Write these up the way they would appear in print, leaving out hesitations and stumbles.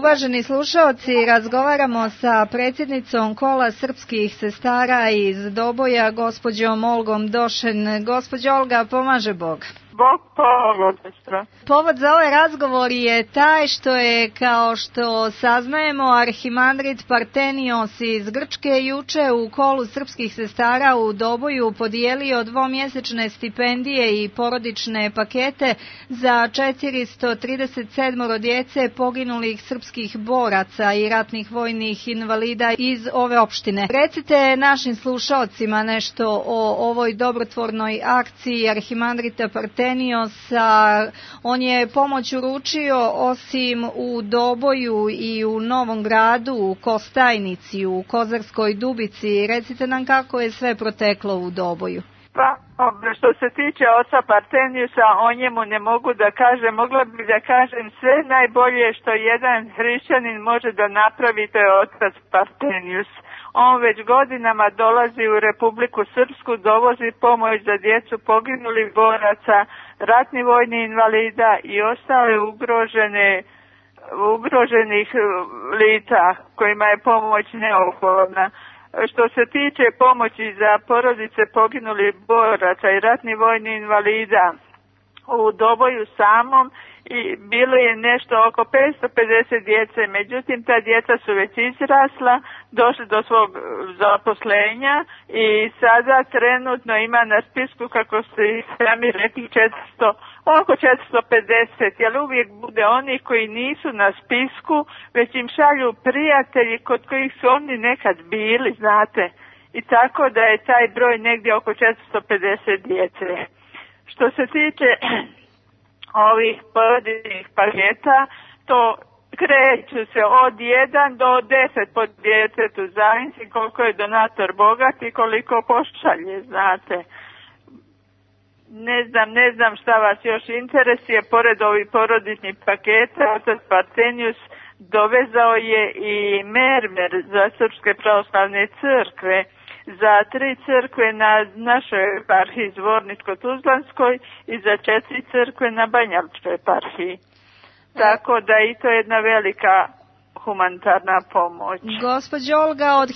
Uvaženi slušaoci, razgovaramo sa predsjednicom Kola srpskih sestara iz Doboja, gospođom Olgom Došen. Gospođo Olga, pomaže Bog. Bog pomogao, sestra. Povod za ovaj razgovor je taj što je, kao što saznajemo, arhimandrit Partenios iz Grčke juče u Kolu srpskih sestara u Doboju podijelio dvomjesečne stipendije i porodične pakete za 437 djece poginulih srpskih boraca i ratnih vojnih invalida iz ove opštine. Recite našim slušaocima nešto o ovoj dobrotvornoj akciji arhimandrita Parteniosa. On je pomoć uručio osim u Doboju i u Novom Gradu, u Kostajnici, u Kozarskoj Dubici. Recite nam kako je sve proteklo u Doboju. Pa, što se tiče oca Parteniusa, o njemu ne mogu da kažem, mogla bih da kažem sve najbolje što jedan hrišćanin može da napravi, to je otac Partenius. On već godinama dolazi u Republiku Srpsku, dovozi pomoć za djecu poginulih boraca, ratni vojni invalida i ostale ugroženih lica kojima je pomoć neophodna. Što se tiče pomoći za porodice poginulih boraca i ratni vojni invalida, u Doboju samom i bilo je nešto oko 550 djece, međutim ta djeca su već izrasla, došli do svog zaposlenja i sada trenutno ima na spisku, kako ste sami rekli, oko 450, jer uvijek bude oni koji nisu na spisku, već im šalju prijatelji kod kojih su oni nekad bili, znate, i tako da je taj broj negdje oko 450 djece. Što se tiče ovih porodičnih paketa, to kreću se od 1 do 10 po djetetu, zavisi koliko je donator bogat i koliko pošalje, znate. Ne znam šta vas još interesuje, pored ovih porodičnih paketa, otac Partenius dovezao je i mermer za Srpske pravoslavne crkve, za 3 crkve na našoj eparhiji Zvorničko-Tuzlanskoj i za 4 crkve na Banjalučkoj eparhiji. Tako da i to je jedna velika humanitarna pomoć. Gospođo Olga, od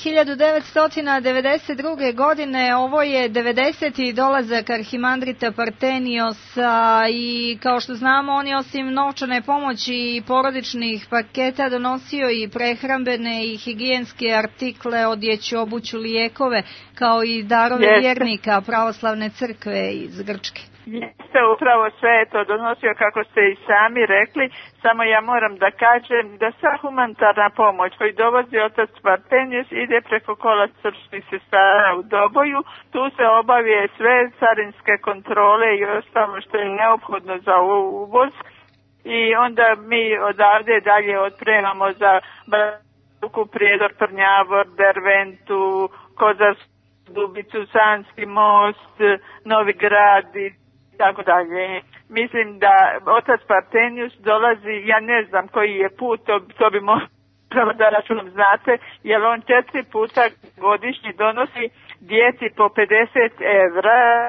1992. godine ovo je 90. dolazak arhimandrita Parteniosa i kao što znamo on je osim novčane pomoći i porodičnih paketa donosio i prehrambene i higijenske artikle, odjeću, obuću, lijekove, kao i darove vjernika pravoslavne crkve iz Grčke. Jeste, upravo sve je to donosio, kako ste i sami rekli, samo ja moram da kažem da sva humanitarna pomoć koju dovozi otac Partenius ide preko Kola srpskih sestara u Doboju. Tu se obavije sve carinske kontrole i ostalo što je neophodno za uvoz i onda mi odavde dalje otpremamo za Brazuku, Prijedor, Prnjavor, Derventu, Kozarsku Dubicu, Sanski most, Novi Grad i tako dalje. Mislim da otac Partenius dolazi, ja ne znam koji je put, to bi moralo da računom znate, jer on 4 puta godišnje donosi djeci po 50 evra,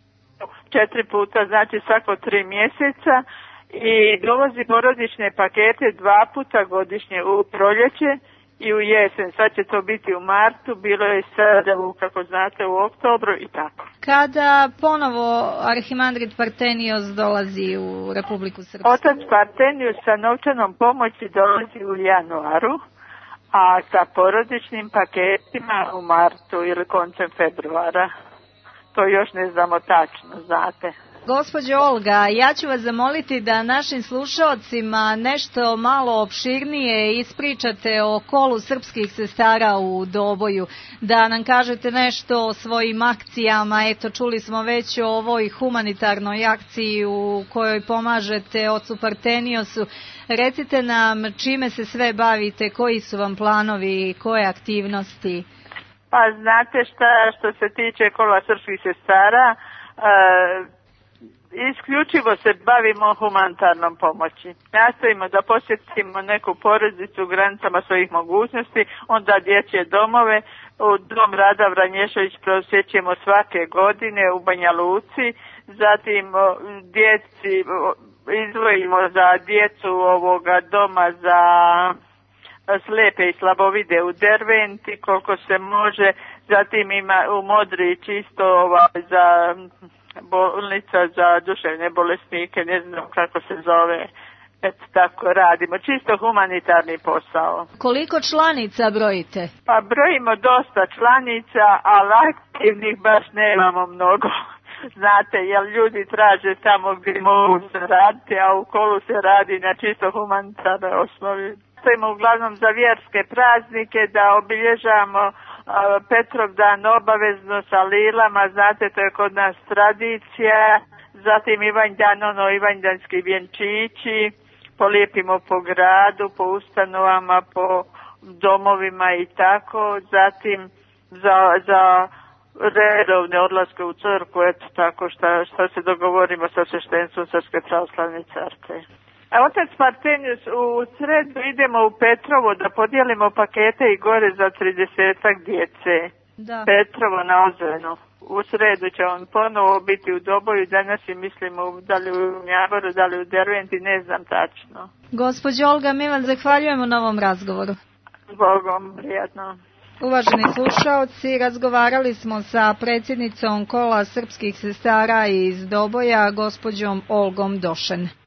4 puta, znači svako 3 mjeseca, i dovozi porodične pakete 2 puta godišnje u proljeće i u jesen. Sad će to biti u martu, bilo je sada, kako znate, u oktobru i tako. Kada ponovo arhimandrit Partenios dolazi u Republiku Srpsku? Otac Partenius sa novčanom pomoći dolazi u januaru, a sa porodičnim paketima u martu ili koncem februara. To još ne znamo tačno, znate. Gospođo Olga, ja ću vas zamoliti da našim slušaocima nešto malo opširnije ispričate o Kolu srpskih sestara u Doboju, da nam kažete nešto o svojim akcijama. Eto, čuli smo već o ovoj humanitarnoj akciji u kojoj pomažete ocu Parteniosu. Recite nam čime se sve bavite, koji su vam planovi, koje aktivnosti? Pa znate što se tiče Kola srpskih sestara, isključivo se bavimo humanitarnom pomoći. Nastojimo da posjetimo neku porodicu u granicama svojih mogućnosti, onda dječje domove. U dom Rada Vranješović prosjećemo svake godine u Banja Luci, zatim djeci izdvojimo za djecu ovoga doma za slepe i slabovide u Derventi koliko se može, zatim ima u Modrić isto za bolnica za duševne bolesnike, ne znam kako se zove. Eto tako radimo, čisto humanitarni posao. Koliko članica brojite? Pa brojimo dosta članica, ali aktivnih baš nemamo mnogo. Znate, jer ljudi traže tamo gdje mogu se raditi, a u kolu se radi na čisto humanitarnoj osnovi. Stojimo uglavnom za vjerske praznike da obilježavamo Petrov dan obavezno sa lilama, znate, to je kod nas tradicija. Zatim Ivanjdan, ivanjdanski vjenčići, polijepimo po gradu, po ustanovama, po domovima i tako. Zatim za redovne odlaske u crkvu, eto tako što se dogovorimo sa sveštenstvom Srpske pravoslavne crkve. A otac Partenius, u sredu idemo u Petrovo da podijelimo pakete i gore za 30-ak djece. Da. Petrovo na Ozrenu. U sredu će on ponovo biti u Doboju, danas i mislimo da li u Njaboru, da li u Derventi, ne znam tačno. Gospođo Olga, mi vam zahvaljujemo na ovom razgovoru. Bogom, prijatno. Uvaženi slušaoci, razgovarali smo sa predsjednicom kola srpskih sestara iz Doboja, gospođom Olgom Došen.